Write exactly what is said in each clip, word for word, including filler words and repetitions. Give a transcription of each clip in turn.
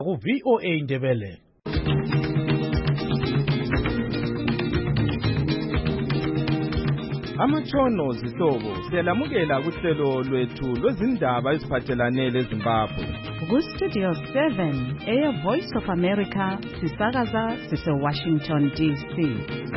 ku V O A Ndebele. Amatshono zihlobo siyalamukela kuhlelo lwethu lwezindaba eziphathelane leZimbabwe. Ku Studio seven, Air Voice of America, sisakaza sise Washington D C.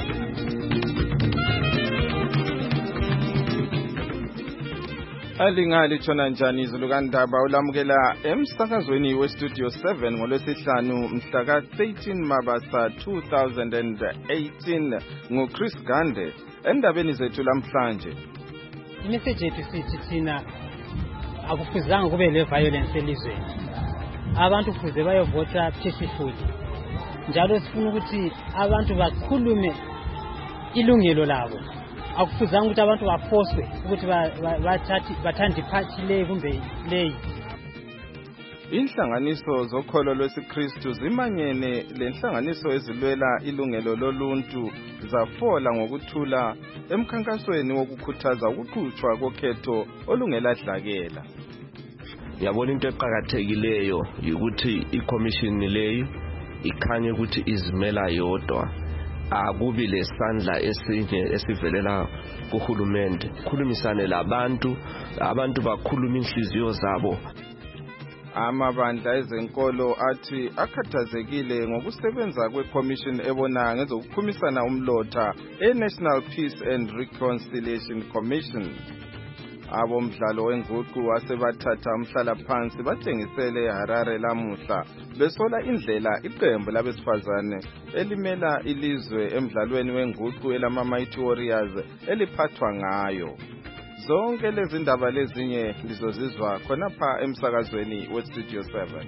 Alingali tshona njani izulu kandaba ulamukela emsakazweni we Studio seven ngolwesihlanu mhla ka thirteen Mabasa two thousand eighteen nguChris Gande endabeni zethu lamhlanje. Imessage yethu sithi thina akufuzanga kube le violence elizweni. Abantu kufuze bayovota peacefully. Njalo sifuna ukuthi abantu bakhulume ilungelo labo. Akufuzanga ukuthi abantu bafoswe ukuthi bathathi bathande party le kumbe leyi. Inhlanganiso zokholo lwesiKristu zimanyene lenhlanganiso ezilwela ilungelo loluntu zafola ngokuthula emkhankasweni wokukhuthaza ukuqhutshwa kokhetho olungeladlakela. Yabona into eqhakathekileyo ukuthi iCommission leyi ikhanye ukuthi izimela yodwa. Akubi lesandla esinye esivelela kuhulumende. Khulumisane labantu, abantu bakhuluma inhliziyo zabo. Amabandla ezenkolo athi akhathazekile ngokusebenza kweCommission ebona ngezokukhumisana umlotha eNational Peace and Reconciliation Commission. Abomdlalo wenguqu wasebathatha umhlala phansi bathengisele eHarare lamuhla besola indlela iqembu labesifazane elimela ilizwe emdlalweni wenguqu elama Mighty Warriors eliphathwa ngayo. Zonke lezi ndaba lezinye lizozizwa khonapha emsakazweni we Studio seven.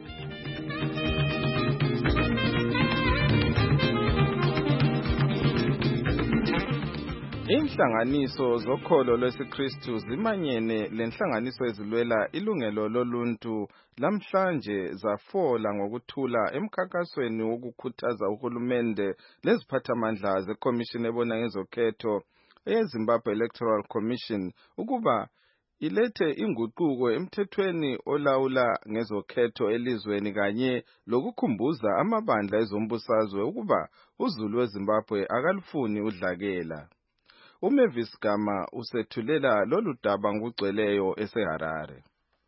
Inhlanganiso zokholo lwesiKristu zimanyene lenhlanganiso ezilwela ilungelo loluntu lamhlanje zafola ngokuthula emkhankasweni wokukhuthaza uhulumende leziphathamandla zeCommission ebona ngezokhetho eZimbabwe Electoral Commission ukuba ilethe inguquko emthethweni olawula ngezokhetho elizweni kanye lokukhumbuza amabandla ezombusazwe ukuba uzulu weZimbabwe akalufuni udlakela. uMavis Gama usethulela lolu daba ngugcweleyo eseHarare.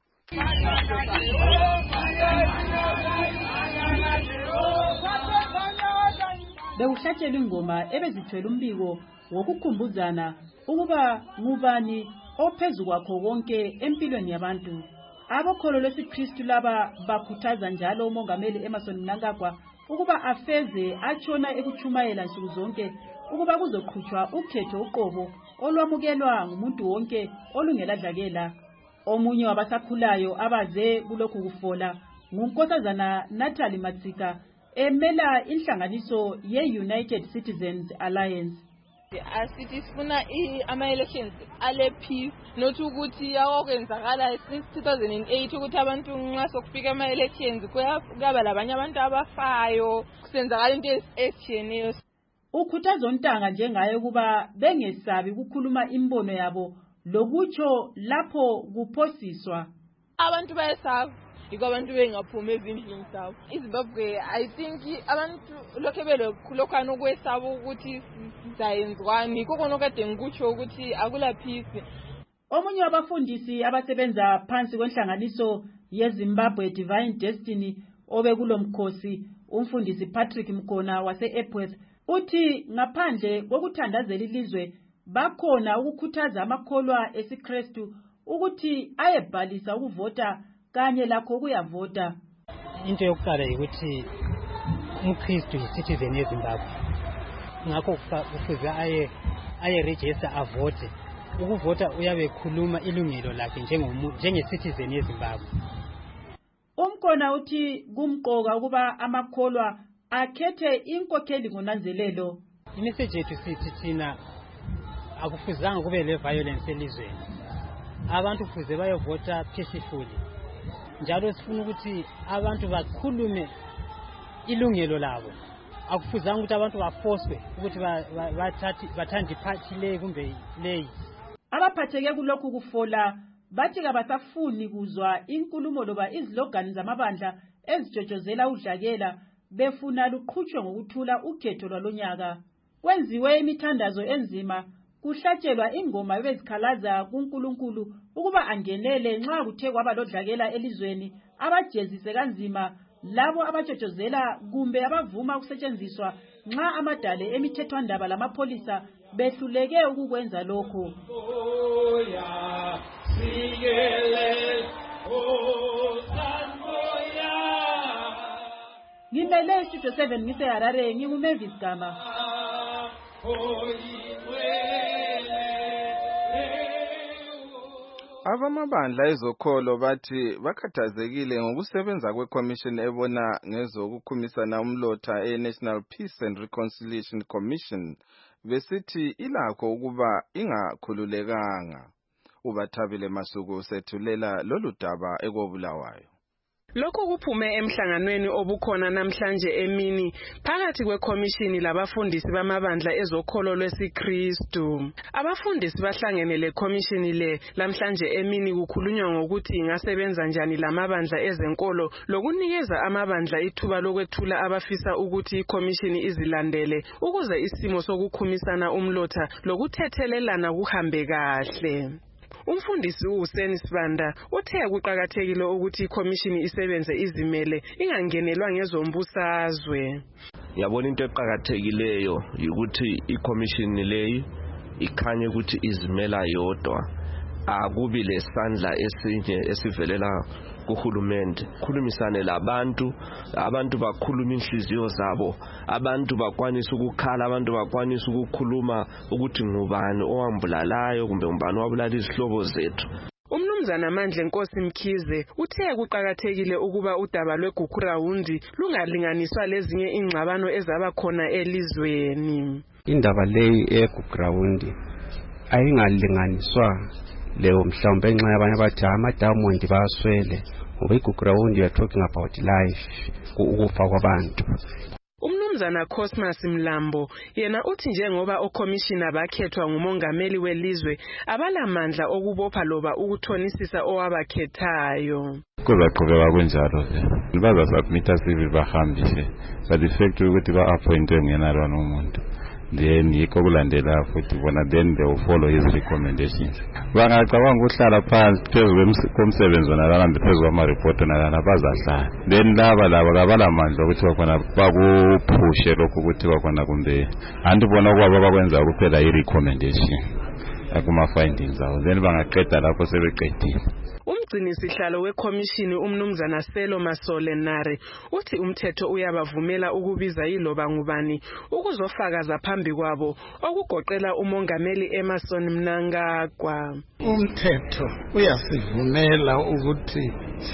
Bewuhlatshelwa ingoma ebezithwele umbiko wokukhumbuzana ukuba ngubani ophezu kwakho konke empilweni yabantu. Abokholo lwesiKristu laba bakhuthaza njalo umongameli Emmerson Mnangagwa ukuba afeze atshona ekuchumayela nsuku zonke ukuba kuzoqhutshwa ukhetho uqobo olwamukelwa ngumuntu wonke olungeladlakela. Omunye wabasakhulayo abaze kulokhu kufola ngunkosazana Natalie Matsika emela inhlanganiso ye-United Citizens Alliance. Asithi sifuna ama-elections ale peace not ukuthi yawokwenzakala since two thousand eight ukuthi abantu nxa sokufika ama-elections kuyaba labanye abantu abafayo kusenzakala into ezitshiyeneyo. Ukhuthaza uNtanga njengaye ukuba bengesabi ukukhuluma imbono yabo lokutsho lapho kuphosiswa. Abantu bayesaba yiko abantu bengaphuma ezindlini zabo. iZimbabwe I think abantu lokho belokhulokwana okwesaba ukuthi sizayenzwani kokona kade ngikutsho ukuthi akula peace. Omunye wabafundisi abasebenza phansi kwenhlanganiso yeZimbabwe Divine Destiny obekulomkhosi umfundisi Patrick Mkona wase-Epworth uthi ngaphandle kokuthandazela ilizwe bakhona ukukhuthaza amakholwa esiKristu ukuthi ayebhalisa ukuvota kanye lakho kuyavota. Into yokuqala ukuthi umKristu yicitizen yeZimbabwe. Ngakho kufuze aye aye register avote. Ukuvota uyabe ekhuluma ilungelo lakhe njengomuntu njengecitizen yeZimbabwe. Umkona uthi kumqoka ukuba amakholwa akhethe inkokheli ngonanzelelo. Imessage yethu sithi thina akufuzanga kube le violence elizweni. Abantu kufuze bayovota peacefully. Njalo sifuna ukuthi abantu bakhulume ilungelo labo. Akufuzanga ukuthi abantu bafoswe ukuthi bathathi bathande party le kumbe leyi. Abaphatheke kulokhu kufola bathi kabasafuni kuzwa inkulumo loba izilogani zamabandla ezijojozela udlakela befuna luqhutshwe ngokuthula ukhetho lwalonyaka. Kwenziwe imithandazo enzima, kuhlatshelwa ingoma bezikhalaza kuNkulunkulu ukuba angenele nxa kuthe kwaba lodlakela elizweni, abajezise kanzima labo abajojozela kumbe abavuma ukusetshenziswa nxa amadale emithethwandaba lamapholisa behluleke ukukwenza lokho. Ngimele Studio seven ngise Harare, nginguMavis Gama. Abamabandla ezokholo bathi bakhathazekile ngokusebenza kweCommission ebona ngezokukhumisana umlotha e-National Peace and Reconciliation Commission besithi ilakho ukuba ingakhululekanga. Ubathabile Masuku sethulela lolu daba ekobulawayo. Lokho kuphume emhlanganweni obukhona namhlanje emini phakathi kwekhomishini labafundisi bamabandla ezokholo lwesiKristu. Abafundisi bahlangene lekhomishini le lamhlanje emini kukhulunywa ngokuthi ingasebenza njani lamabandla ezenkolo lokunikeza amabandla ithuba lokwethula abafisa ukuthi ikhomishini izilandele ukuze isimo sokukhumisana umlotha lokuthethelelana kuhambe kahle. Umfundisi uHussein Sibanda uthe kuqhakathekile ukuthi ikhomishini isebenze izimele ingangenelwa ngezombusazwe. Yabona into eqhakathekileyo ukuthi ikhomishini leyi ikhanye ukuthi izimela yodwa, akubi lesandla esinye esivelela kuhulumende. Khulumisane labantu, abantu bakhuluma inhliziyo zabo, abantu bakwanisa ukukhala, abantu bakwanisa ukukhuluma ukuthi ngubani owambulalayo kumbe ngubani wabulala izihlobo zethu. Umnumzana Amandla Nkosi Mkhize uthe kuqhakathekile ukuba udaba lweGukurawundi lungalinganiswa lezinye ingxabano ezaba khona elizweni. Indaba leyi eGukurawundi ayingalinganiswa leyo mhlawumbe nxa abanye bathi amadamondi baswele. Ngoba iGukurawundi we are talking about life, ukufa kwabantu. Umnumzana Cosmas Mlambo yena uthi njengoba okhomishina bakhethwa ngumongameli welizwe abalamandla okubopha loba ukuthonisisa owabakhethayo. Kuzaqhubeka kunjalo ke. Bazasubmita civil bahambise. But the fact ukuthi ba-appointe ngenalo nomuntu. Then yikho kulandela futhi bona then they will follow his recommendations. Bangacabanga ukuhlala phansi phezulu komsebenzi nalanda phezulu kwamareport nalana bazahlala. Then laba laba kabalamandla ukuthi bakhona bakuphushe lokho ukuthi bakhona kumbe andibona kwabo bakwenza kuphela i-recommendation akuma findings awo then bangaqeda lapho sebeqedile. Umgcini sihlalo wekhomishini umnumzana Selo Masolenare uthi umthetho uyabavumela ukubiza yiloba ngubani ukuzofakaza phambi kwabo okugoqela umongameli Emerson Mnangagwa. Umthetho uyasivumela ukuthi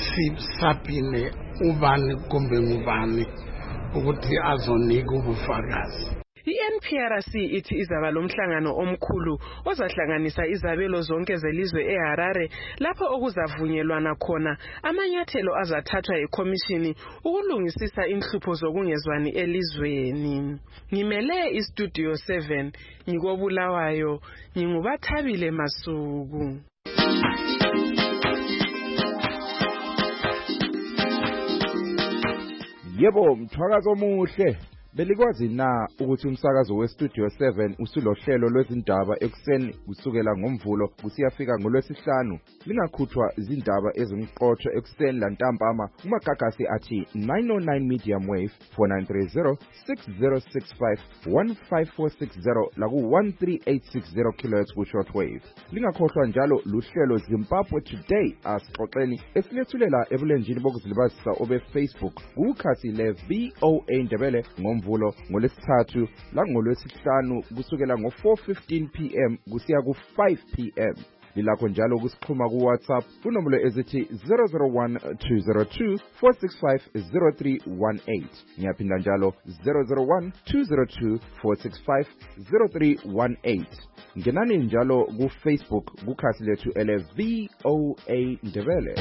sisabine ubani kumbe ngubani ukuthi azonika ubufakazi. I-N P R C ithi izaba lomhlangano omkhulu ozahlanganisa izabelo zonke zelizwe eHarare lapho okuzavunyelwana khona amanyathelo azathathwa yikhomishini ukulungisisa inhlupho zokungezwani elizweni. Ngimele iStudio seven ngikobulawayo ngingubathabile Masuku. Yebo, mthwakazo omuhle. Belikwazi na ukuthi umsakazo weStudio seven usulohlelo lwezindaba ekuseni kusukela ngomvulo kusiyafika ngolwesihlanu lingakhuthwa izindaba ezimqotho ekuseni lantambama umagagasi athi nine oh nine medium wave four nine three zero six zero six five one five four six zero laku one three eight six zero kilohertz ku shortwave. Lingakhohlwa njalo luhlelo Zimbabwe Today asixoxeni esilethulela ebulenjini bokuzilibazisa obe Facebook kukhasi le V O A Ndebele ngomvulo ngolesithathu la ngolwesihlanu kusukela ngo four fifteen p m kusiya ku five p m. Lilakho njalo kusixhuma ku WhatsApp kunombolo ezithi zero zero one two zero two four six five zero three one eight. Ngiyaphinda njalo zero zero one two zero two four six five zero three one eight. Ngenani njalo ku Facebook kukhasi lethu ele V O A Ndebele.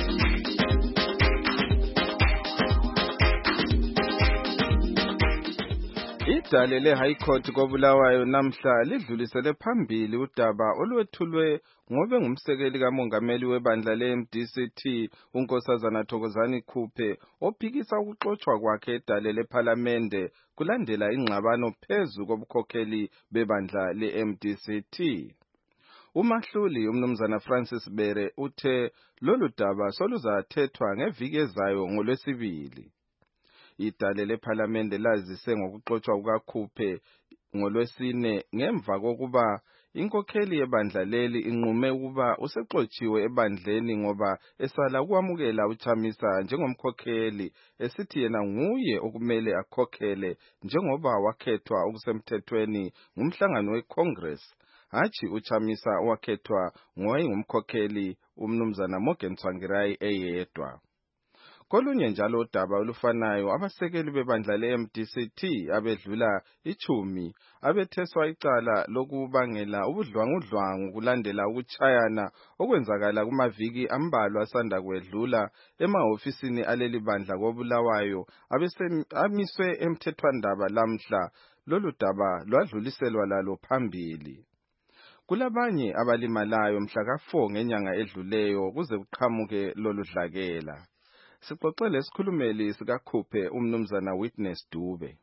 Idale le-High Court koBulawayo namhla lidlulisele phambili udaba olwethulwe ngobe ngumsekeli kamongameli webandla le-M D C T uNkosazana Thokozani Khuphe ophikisa ukuxoxwa kwakhe edale lephalamende kulandela ingxabano phezu kobukhokheli bebandla le-M D C T. Umahluli umnumzana Francis Bere uthe lolu daba soluzathethwa ngeviki ezayo ngoLwesibili. Idale lephalamende lazise ngokuxoxwa kukaKhuphe ngoLwesine ngemva kokuba inkokheli yebandla leli inqume ukuba usexotshiwe ebandleni ngoba esala ukwamukela uChamisa njengomkhokheli esithi yena nguye okumele akhokhele njengoba wakhethwa okusemthethweni ngumhlangano weCongress, hatshi uChamisa wakhethwa ngoyengumkhokheli umnumzana Morgan Tsvangirai eyedwa. Kolunye njalo udaba olufanayo abasekeli bebandla le-M D C T abedlula ichumi abetheswa icala lokubangela ubudlwangudlwangu kulandela ukuchayana okwenzakala kumaviki ambalwa asanda kwedlula emahofisini aleli bandla koBulawayo amiswe emthethwandaba lamhla. Lolu daba lwadluliselwa lalo phambili. Kulabanye abalimalayo mhla ka four ngenyanga edluleyo kuze kuqhamuke lolu dlakela. Sixoxele isikhulumeli sikaKhuphe umnumzana Witness Dube.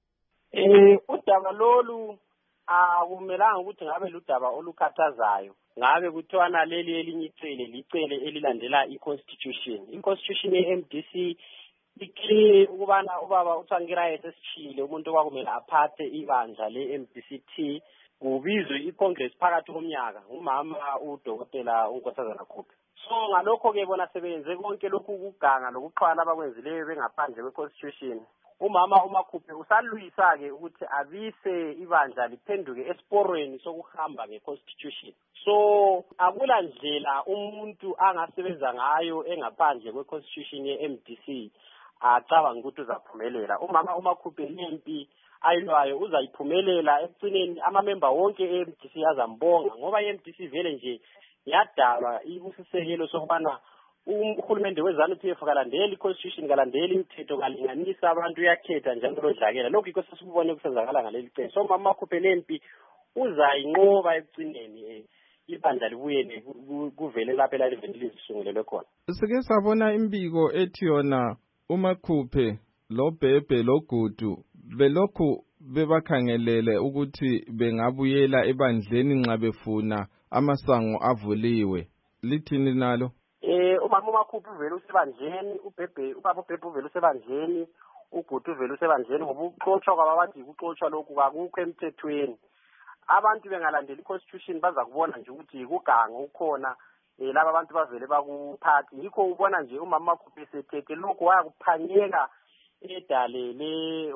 Eh udaba lolu akumelanga ukuthi ngabe ludaba olukhathazayo. Ngabe kuthiwana leli elinye icele licele elilandela iConstitution. iConstitution ye-M D C ikile ukubana ubaba uTsvangirai esesishile umuntu okwakumele aphathe ibandla le-M D C T kubizwe iCongress phakathi komnyaka umama uDokotela uNkosazana Khuphe. So ngalokho ke bona sebenze konke lokhu ukuganga lokuxhwala abakwenzileyo bengaphandle kweConstitution. Umama uMakhuphe usalwisa ke ukuthi abise ibandla liphenduke esiporweni sokuhamba ngeConstitution. So akula ndlela umuntu angasebenza ngayo engaphandle kweConstitution ye-M D C acabanga ukuthi uzaphumelela. Umama uMakhuphe impi ayilwayo uzayiphumelela ekugcineni amamember wonke e-M D C azambonga ngoba i-M D C vele nje yadalwa ikusisekelo sokubana uhulumende weZANU-P F kalandeli iConstitution kalandeli imithetho kalinganisa abantu uyakhetha njalo lodlakela. Lokho iko sesibone kusenzakala ngaleli case. So mama Khuphe lempi uzayinqoba ekugcineni ibandla libuye kuvele lapha elivele lisungulelwe khona. Sike sabona imbiko ethi yona uMakhuphe lo Bhebhe lo Gudu belokhu bebakhangelele ukuthi bengabuyela ebandleni nxa befuna amasango avuliwe. Lithini nalo? Eh umama uMakhuphe uvela usebandleni, uBhebhe ubaba uBhebhe uvela usebandleni, uGudu uvela usebandleni ngoba ukuxoxwa kwabathi ukuxoxwa lokhu akukho emthethweni. Abantu bengalandela iConstitution baza kubona nje ukuthi kuganga ukhona eh laba abantu bavele bakuphathi. Yikho ubona nje umama uMakhuphe sethethe lokho wakuphanyeka edale le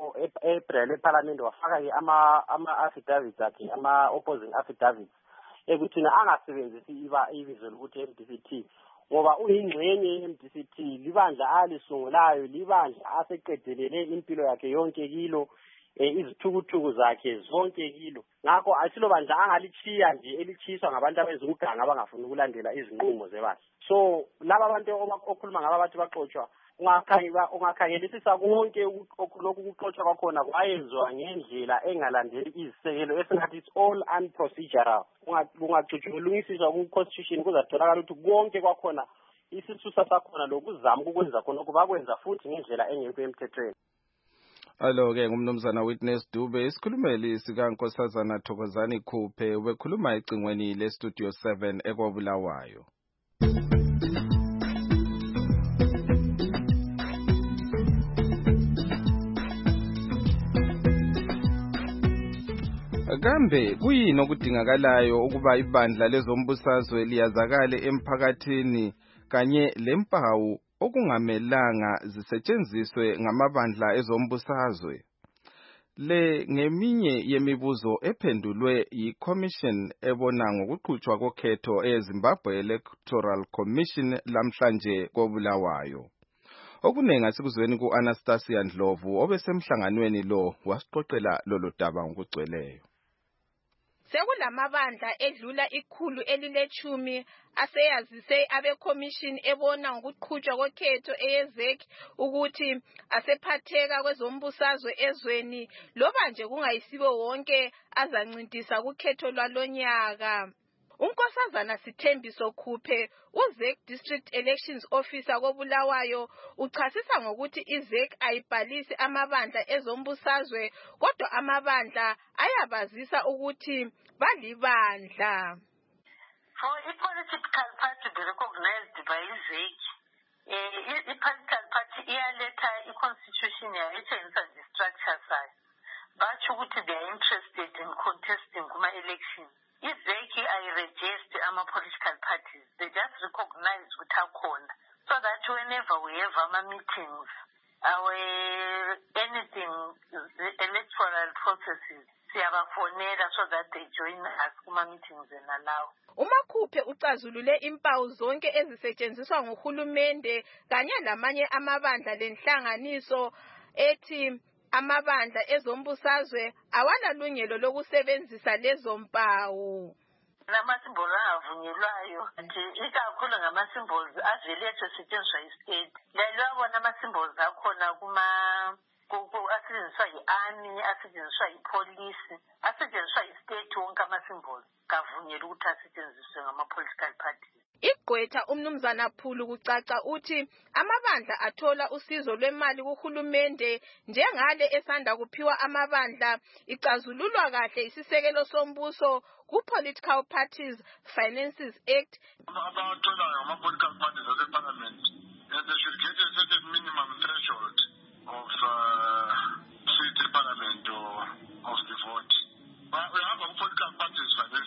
April eParliament wafaka ke ama ama affidavits akhe ama opposing affidavits ekuthina angasebenzisi iba ibizo lokuthi M D C T ngoba uyingxenye ye-M D C T libandla alisungulayo libandla aseqedelele impilo yakhe yonke kilo izithukuthuku zakhe zonke kilo. Ngakho asilo bandla angalichiya nje elichiswa ngabantu abezuganga abangafuni ukulandela izinqumo zebandla. So laba abantu okhuluma ngaba bathi baxoxwa ungakhangelisisa konke lokhu kuxoxwa kwakhona kwayenzwa ngendlela engalandeli izisekelo esingathi it's all unprocedural. Ungacutshulungisiswa ku-Constitution kuzatholakala ukuthi konke kwakhona isisusa sakhona lokuzama ukwenza khona kubakwenza futhi ngendlela engekho emthethweni. Alo ke ngumnumzana Witness Dube isikhulumeli sikaNkosazana Thokozani Khuphe ubekhuluma ecingweni le Studio seven ekwaBulawayo. Kambe kuyini okudingakalayo ukuba ibandla lezombusazwe liyazakale emphakathini kanye lempawu okungamelanga zisetshenziswe ngamabandla ezombusazwe? Le ngeminye yemibuzo ephendulwe yiCommission ebona ngokuqhutshwa kokhetho eZimbabwe Electoral Commission lamhlanje koBulawayo. Okunengi asikuzweni ku-Anastasia Ndlovu obesemhlanganweni lo wasiqoqela lolu daba ngokugcweleyo. sekulamabandla edlula ikhulu elilechumi aseyazise abe commission ebona ngokuqhutshwa kokhetho eyezek ukuthi asephatheka kwezombusazwe ezweni loba nje kungayisibo wonke azancintisa kukhetho lwalonyaka. Unkosazana Sithembiso Khuphe, uZek District Elections Officer koBulawayo, uchasisa ngokuthi iZek ayibhalisi amabandla ezombusazwe kodwa amabandla ayabazisa ukuthi balibandla. For a political party to be recognized by iZek, a political party iyaleta i-constitution yayitshengisa the structure sayo. Batsho ukuthi they are interested in contesting kuma-elections. iZek ayi-register ama-political parties. They just recognize ukuthi akhona. So that whenever we have ama-meetings, our anything, the electoral processes, siyabafonela so that they join us kuma-meetings and allow. uMakhuphe ucazulule impawu zonke ezisetshenziswa nguhulumende kanye lamanye amabandla lenhlanganiso ethi amabandla ezombusazwe awanalungelo lokusebenzisa lezo mpawu. Nama-symbols angavunyelwayo ikakhulu ngama-symbols avele esetshenziswa yi-state. Lalwabona ama-symbols akhona kuma asetshenziswa yi-army, asetshenziswa yi-police, asetshenziswa yi-state, wonke ama-symbols kavunyelwa ukuthi asetshenziswe ngama-political parties. Igqwetha umnumzana Phulu kucaca uthi amabandla athola usizo lwemali kuhulumende njengale esanda kuphiwa amabandla icazululwa kahle isisekelo sombuso ku-Political Parties Finances Act. Abathola ngama-political parties ase-parliament, they should get a certain minimum threshold of uh, seats in parliament or of the vote. But we have a political parties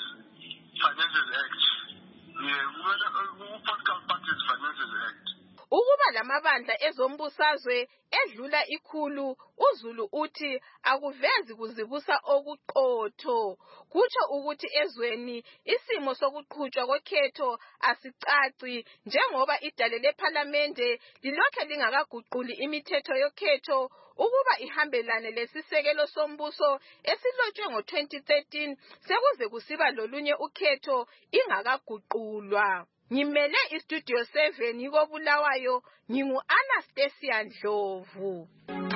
Finances Act. Yeah, political parties Finances Act. Ukuba lamabandla ezombusazwe edlula ikhulu, uZulu uthi akuvezi kuzibusa okuqotho. Kutsho ukuthi ezweni isimo sokuqhutshwa kokhetho asicaci njengoba idale leParliamente lilokhe lingakaguquli imithetho yokhetho ukuba ihambelane lesisekelo sombuso esilotshwe ngo twenty thirteen sekuze kusiba lolunye ukhetho ingakaguqulwa. Ngimele iStudio seven yiko Bulawayo, ngingu Anastasia Ndlovu.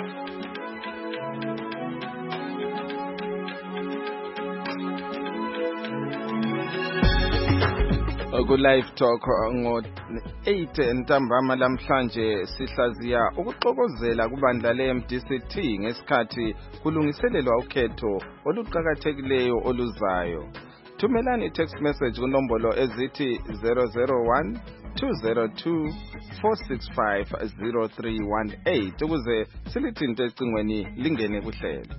Ku live talk ngo eight ntambama lamhlanje sihlaziya ukuxokozela kubandla le-M D C T ngesikhathi kulungiselelwa ukhetho oluqhakathekileyo oluzayo. Thumelani i-text message kunombolo ezithi zero zero one two zero two four six five zero three one eight ukuze silithinte ecingweni lingene kuhlelo.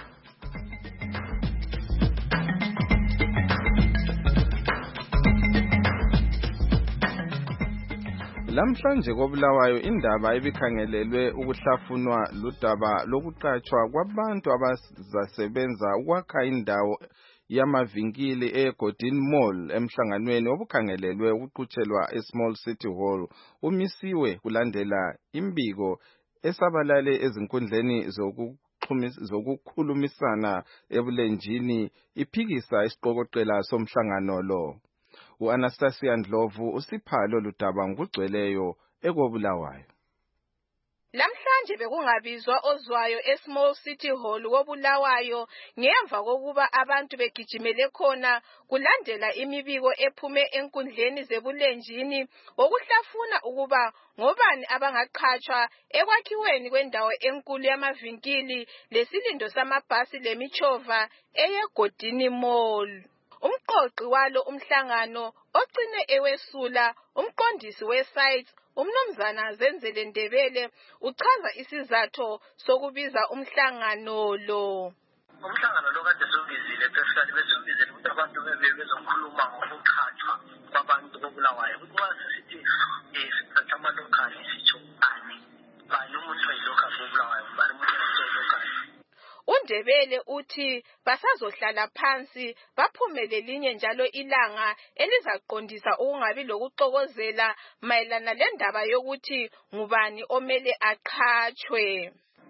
Lamhlanje koBulawayo indaba ebikhangelelwe ukuhlafunwa ludaba lokuqatshwa kwabantu abazasebenza ukwakha indawo yamavinkili eGordon Mall emhlanganweni obukhangelelwe ukuqhutshelwa eSmall City Hall umisiwe kulandela imbiko esabalale ezinkundleni zokukhulumisana ebulenjini iphikisa isiqokoqela somhlangano lo. U-Anastasia Ndlovu usiphalo ludaba ngokugcweleyo ekoBulawayo. Lamhlanje bekungabizwa ozwayo eSmall City Hall koBulawayo ngemva kokuba abantu begijimele khona kulandela imibiko ephume enkundleni zebulenjini okuhlafuna ukuba ngobani abangaqhatshwa ekwakhiweni kwendawo enkulu yamavinkili lesilindo samabhasi lemichova eyeGordon Mall. Umqoqi walo umhlangano ogcine ewesula umqondisi wesite umnumzana Zenzele Ndebele uchaza isizathu sokubiza umhlangano lo. Umhlangano lo kade sobizile phefukani besubizile ukuthi abantu bezokhuluma ngokuqhatshwa kwabantu koBulawayo. Ukuthi sithi eh sithatha amalokali sitsho ani. Bani umuntu oyilocal koBulawayo, bani umuntu oyilocal. uNdebele uthi basazohlala phansi baphumele linye njalo ilanga elizaqondisa ukungabi lokuxokozela mayelana lendaba yokuthi ngubani omele aqhatshwe.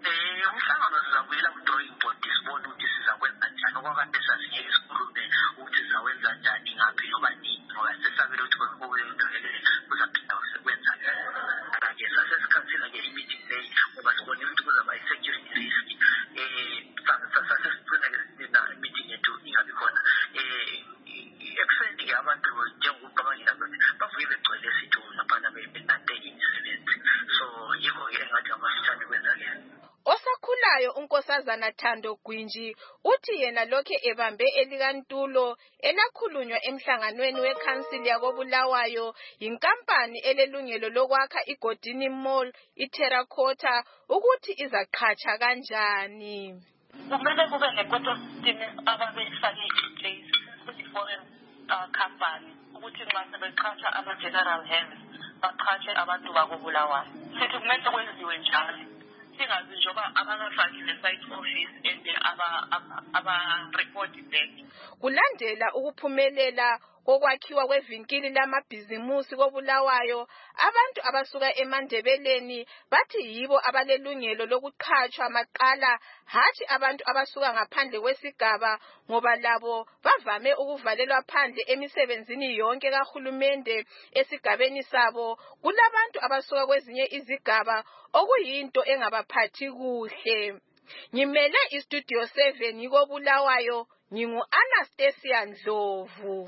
Eh umhlangano sizabuyela ku drawing board sibone ukuthi sizakwenza njani okwakade sasiye esikhulume ukuthi sizawenza njani ngaphi ngoba nini ngoba sesabela ukuthi kuyinto le kuzaphinda usekwenza ke sasesikhathini ke i-meeting leyi ngoba sibone ukuthi kuzaba i-security risk eh sasesicina ke na meeting yethu ingabi khona eh ekuseni ke abantu njengokubabangela ukuthi bavuye begcwele sithu naphana benante imisebenzi so yikho ke engathi amasithandi kwenza ke. Osakhulayo unkosazana Thando Gwinji uthi yena lokhe ebambe elikantulo elakhulunywa emhlanganweni weCouncil yakobulawayo inkampani elelungelo lokwakha iGodini Mall iTerracotta ukuthi izaqhatsha kanjani. Kumele kube ne-ecosystem ababefake in-place ukuthi foreign uh, company ukuthi nxa sebeqhatsha ama-general hands baqhatshe abantu bakobulawayo. Sithi kumele kwenziwe njalo. Singazi njoba abangafakile site office and aba aba report back. Kulandela ukuphumelela kokwakhiwa kwevinkili lamabhizimusi kobulawayo abantu abasuka eMandebeleni bathi yibo abalelungelo lokuqhatshwa maqala hathi abantu abasuka ngaphandle kwesigaba ngoba labo bavame ukuvalelwa phandle emisebenzini yonke kahulumende esigabeni sabo kulabantu abasuka kwezinye izigaba okuyinto engabaphathi kuhle. Ngimele iStudio seven ikobulawayo ngingu Anastasia Ndlovu.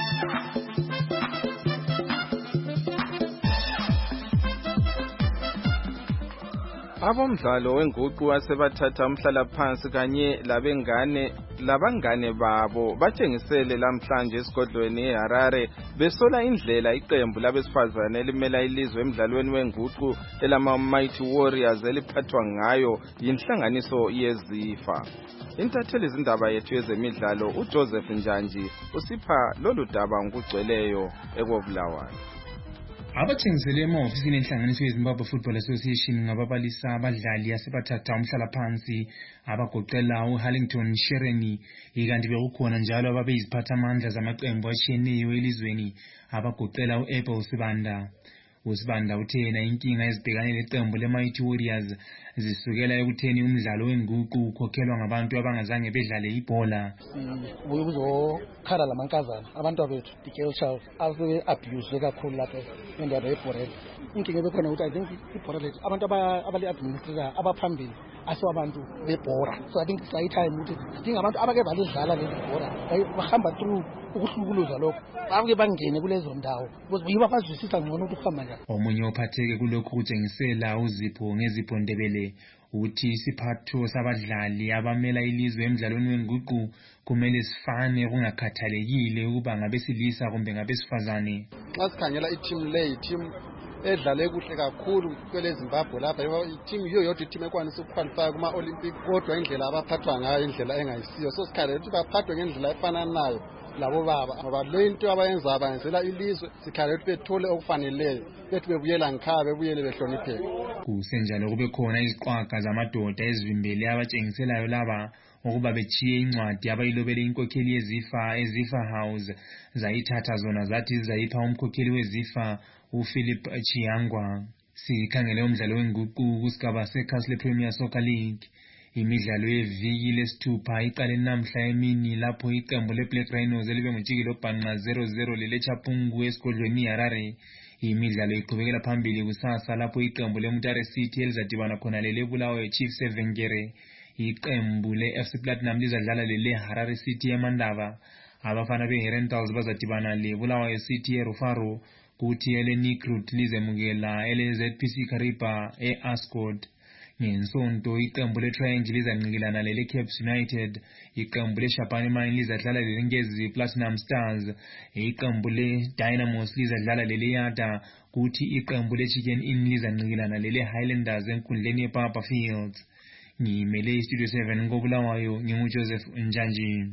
Abomdlalo wenguqu wasebathatha umhlala phansi kanye labengane labangane babo batshengisele lamhlanje esigodlweni eHarare besola indlela iqembu labesifazane elimela ilizwe emidlalweni wenguqu elama Mighty Warriors eliphathwa ngayo yinhlanganiso yeZIFA. Intatheli izindaba yethu yezemidlalo uJoseph Njanji usipha lolu daba ngokugcweleyo ekobulawayo. Abathengisele emahofisini enhlanganiso yeZimbabwe Football Association ngababalisa abadlali asebathatha umhlala phansi abagoqela uHarlington Shereni ikanti bekukhona njalo ababeyiziphathamandla zamaqembu atshiyeneyo elizweni abagoqela uApple Sibanda. uSibanda uthe yena inkinga ezibhekane leqembu leMighty Warriors zisukela ekutheni umdlalo wenguqu ukhokhelwa ngabantu abangazange bedlale ibhola. Ubuye kuzokhala lamankazana abantu abethu the child ase abuse kakhulu lapha endawo yebhola. Inkinga bekhona ukuthi I think ibhola lethu abantu abali administrator abaphambili aso abantu bebhola. So I think it's high time ukuthi sidinga abantu abake balidlala leli bhola bahamba through ukuhlukuluza lokho bake bangene kulezo ndawo because yiba bazwisisa ngcono ukuthi kuhamba njani. Omunye ophatheke kulokhu kutshengisela uZipho ngezipho Ndebele uthi isiphatho sabadlali abamela ilizwe emidlalweni wenguqu kumele sifane kungakhathalekile ukuba ngabesilisa kumbe ngabesifazane. Xa sikhangela i-team le team edlale kuhle kakhulu kwele Zimbabwe lapha i-team yiyo yodwa i-team ekwanisa ukuqualify kuma Olympic kodwa indlela abaphathwa ngayo indlela engayisiyo so sikhalela ukuthi baphathwe ngendlela efananayo labo baba ngoba le into abayenza abenzela ilizwe sikhalela ukuthi bethole okufaneleyo bethi bebuyela ngikhaya bebuyele behlonipheke. Kusenjalo kube khona iziqwaga zamadoda ezivimbele abatshengiselayo laba ukuba bechiye incwadi abayilobele inkokheli yeZIFA eZIFA House zayithatha zona zathi zayipha umkhokheli weZIFA uPhilip Chiyangwa. Sikhangele umdlalo wenguqu kusigaba seCastle Premier Soccer League. Imidlalo yeviki lesithupha iqale namhla emini lapho iqembu leBlack Rhinos elibe ngujikilo obhanqa zero zero lelechapungu esigodlweni iHarare. Imidlalo iqhubekela phambili kusasa lapho iqembu leMutare City elizadibana khona lelebulawayo Chiefs eVengere. Iqembu leF C Platinum lizadlala leleHarare City eMandava. Abafana beHerentals bazadibana lebulawayo City eRufaro. Kuthi eleNikrut lizemukela eleZPC Kariba eAscot. Ngensonto iqembu leTriangle lizanqikilana leleCaps United. Iqembu leShapani Mine lizadlala leleNgezi Platinum Stars. Iqembu leDynamos lizadlala leleYada. Kuthi iqembu leChicken Inn lizanqikilana leleHighlanders enkundleni yePapa Fields. Ngimele iStudio seven ngobulawayo nginguJoseph Njanji.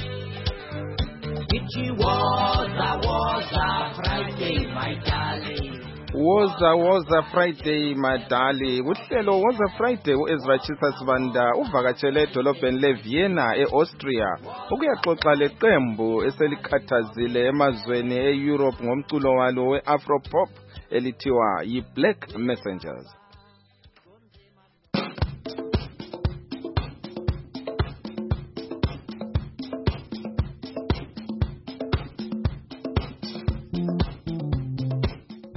Woza woza Friday my darling. Woza woza Friday madali. Uhlelo Woza Friday uEzvachisa Sibanda uvakatshele edolobheni leVienna eAustria ukuyaxoxa leqembu eselikhathazile emazweni eEurope ngomculo walo weAfropop elithiwa yiBlack Messengers.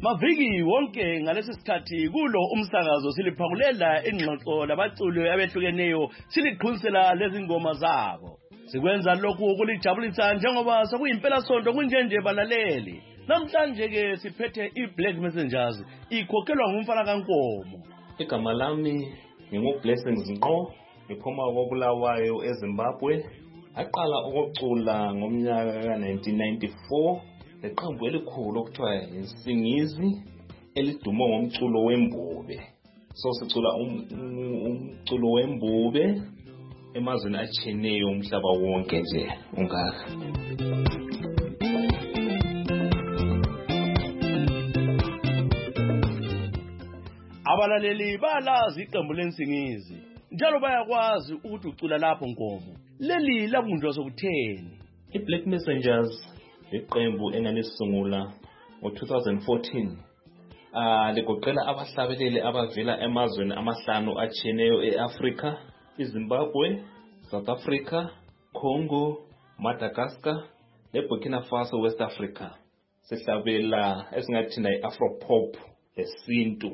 Maviki wonke ngalesi sikhathi kulo umsakazo siliphakulela ingxoxo labaculi abehlukeneyo siliqhunisela lezi ngoma zabo. Sikwenza lokhu kulijabulisa njengoba sokuyimpela sonto kunjenje balaleli. Namhlanje ke siphethe iBlack Messengers ikhokhelwa ngumfana kaNkomo. Igama lami nginguBlessings Ngqo, ngiphuma koBulawayo eZimbabwe. Aqala ukucula ngomnyaka ka nineteen ninety-four. Leqembu elikhulu okuthiwa insingizi eliduma ngomculo wembube. So sicula umculo wembube emazweni atshiyeneyo umhlaba wonke nje ungaka. Abalaleli balazi iqembu lensingizi njalo bayakwazi ukuthi ucula lapho Nkomo. Leli labunjwa sokutheni. iBlack Messengers iqembu engalisungula ngo two thousand fourteen. Ah ligoqela abahlabeleli abavela emazweni amahlanu atshiyeneyo eAfrica, iZimbabwe, South Africa, Congo, Madagascar, neBurkina Faso, West Africa. Sihlabela esingathina iAfropop esintu.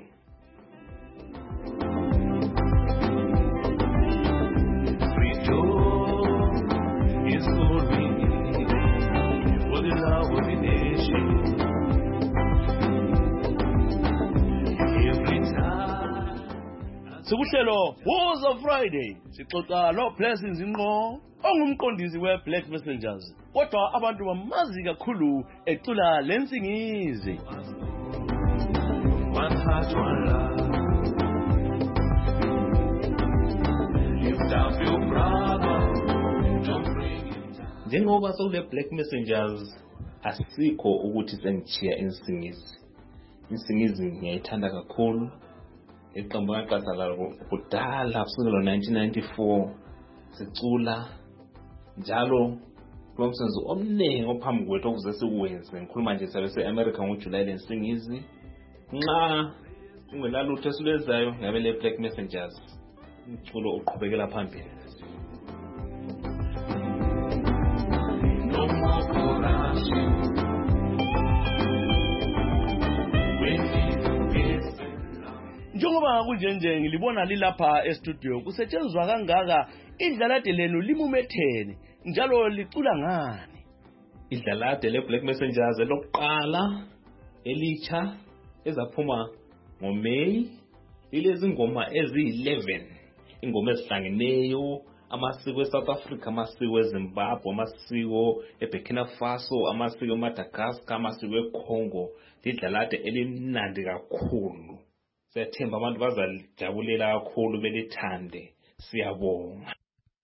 Sikuhlelo Woza Friday sixoxa lo Blessings Ngqo ongumqondisi weBlack Messengers. Kodwa abantu bamazi kakhulu ecula lensingizi. Njengoba sokule Black Messengers asikho ukuthi sengichiya insingizi. Insingizi ngiyayithanda kakhulu. Iqembu laqala kudala kusukela nineteen ninety-four sicula njalo lomsebenzi omningi ophambi kwethu okuze siwenze. Ngikhuluma nje sabe seAmerica ngoJuly lensingizi. Nxa ingelalutho esilezayo ngabe le Black Messengers umculo uqhubekela phambili. Njengoba kunjenje ngilibona lilapha e-studio kusetshenzwa kangaka idlalade lenu limumethene njalo licula ngani. Idlalade leBlack Messengers elokuqala elicha ezaphuma ngoMay ilezi ngoma eziyi-eleven ingoma ezihlangeneyo amasiko eSouth Africa, amasiko eZimbabwe, amasiko eBurkina Faso, amasiko eMadagascar, amasiko eCongo. Lidlalade elimnandi kakhulu. Siyathemba abantu bazalijabulela kakhulu belithande. Siyabonga.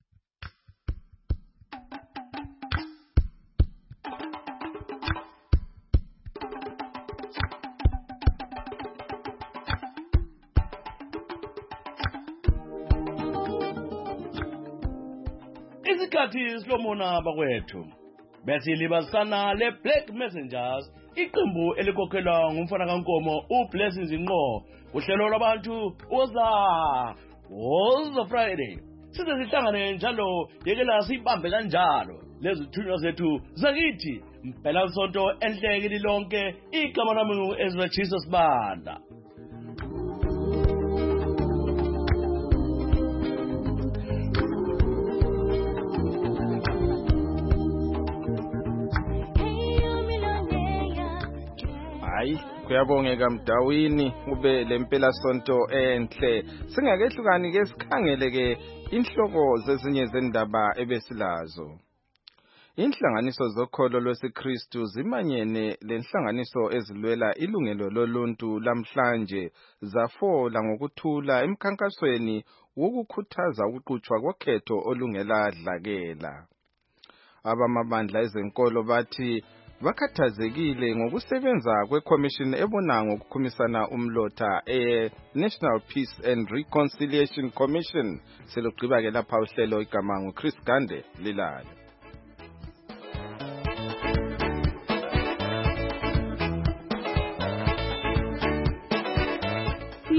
Isikhathi silomona bakwethu. Bese libasana leBlack Messengers iqembu elikhokhelwa ngumfana kaNkomo uBlessings Ngqo. Uhlelo lwabantu Woza Woza Friday. Size sihlangane njalo yekela sibambe kanjalo lezi thunywa zethu zakithi impela sonto enhleke lilonke. Igama lami ngu Jesus Banda. Hayi kuyabongeka Mdawini ube lempela sonto enhle. Singakehlukani ke sikhangele ke inhloko zezinye zendaba ebesilazo. Inhlanganiso zokholo lwesiKristu zimanyene lenhlanganiso ezilwela ilungelo loluntu lamhlanje zafola ngokuthula emkhankasweni wokukhuthaza ukuqhutshwa kokhetho olungeladlakela. Abamabandla ezenkolo bathi bakhathazekile ngokusebenza kweCommission ebona ngokukhumisana umlotha e-National Peace and Reconciliation Commission. Selugqiba ke lapha uhlelo igama nguChris Gande lilale.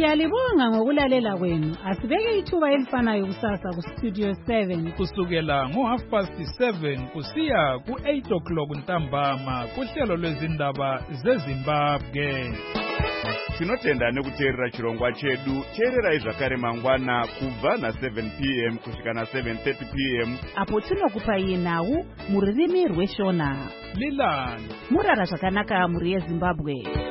Siyalibonga ngokulalela kwenu. Asibeke ithuba elifanayo kusasa ku Studio seven kusukela ngo half past seven kusiya ku eight o'clock ntambama kuhlelo lwezindaba zeZimbabwe. Tinotenda nekuteerera chirongwa chedu. Teererai zvakare mangwana kubva na seven p m kusvika na seven thirty p m apo tinokupai nhau muririmi rweshona. Lilani murara zvakanaka muri yeZimbabwe.